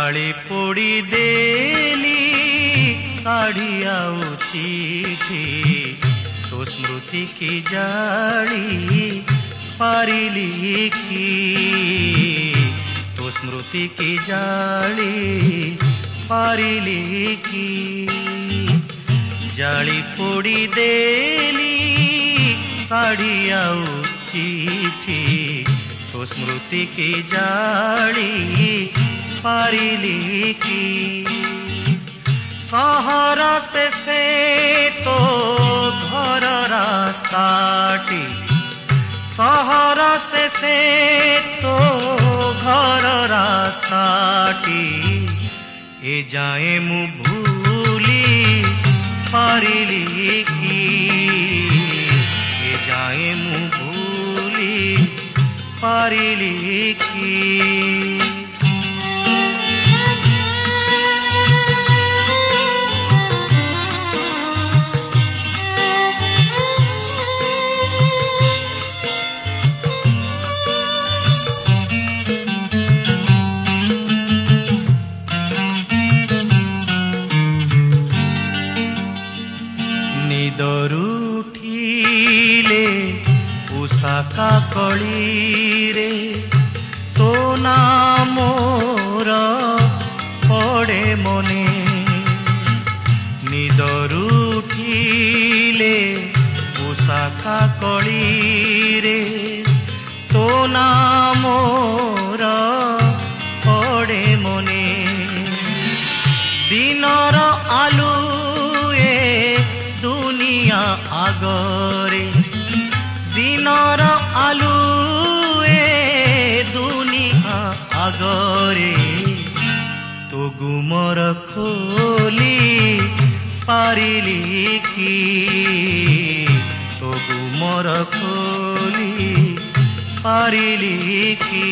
जाली पोड़ी देली साड़ी आउ चिठी तो स्मृति की जाली पारिली की तो स्मृति की जाली पारिली की जाली पोड़ी देली साड़ी आउ चिठी तो स्मृति की जाली पारिली की सहर से तो घर रास्ताटी सहर से तो घर रास्ताटी ए जाए मु भूली पारिली की ए जाए मु भूली पारिली की निदरुठिले उषाका कली रे तो नामोर पड़े मने निदरुठिले उषाका कली रे तो नामोर पड़े मने दिनर आलू दुनिया आगरे दिनर आलू दुनिया आगरे तो गुमर खोली पारिली की तो गुमर खोली पारिली की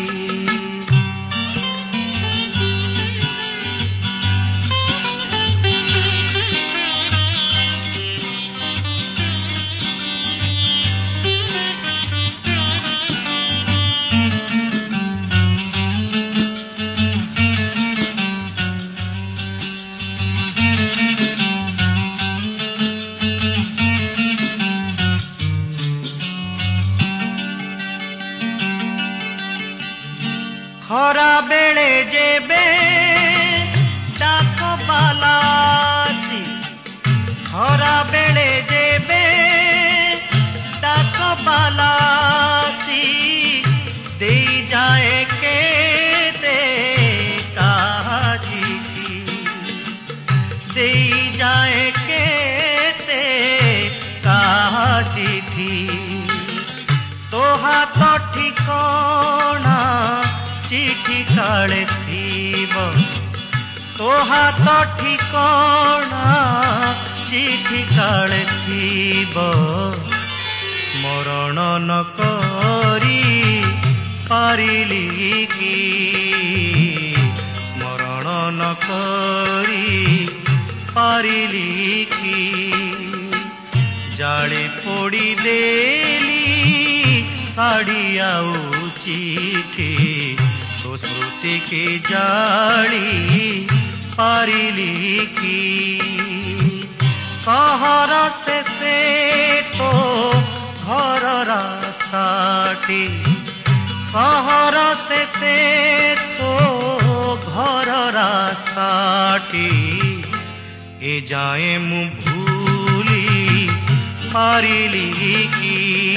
खरा बेले जेबे डाक बालासी खरा बेले जेबे डाक बालासी दे जाए के दे कहा चिठी दे जाए के दे कहा चिठी तो हाथ ठिकाना चिठी काले थीब तो हाथ ठिकाना चिठी काले थीब स्मरण न करी पारिली की स्मरण न करी पारिली की जाली पोड़ी देली साड़ी आउ चिठी तो स्मृति की जाली पारिली की सहर से तो घर रास्ताटी सहर से तो घर रास्ताटी ए जाए मु भूली पारिली की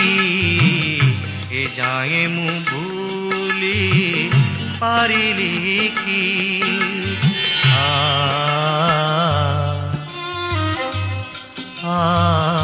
ए जाए मु भूली पारिली की आ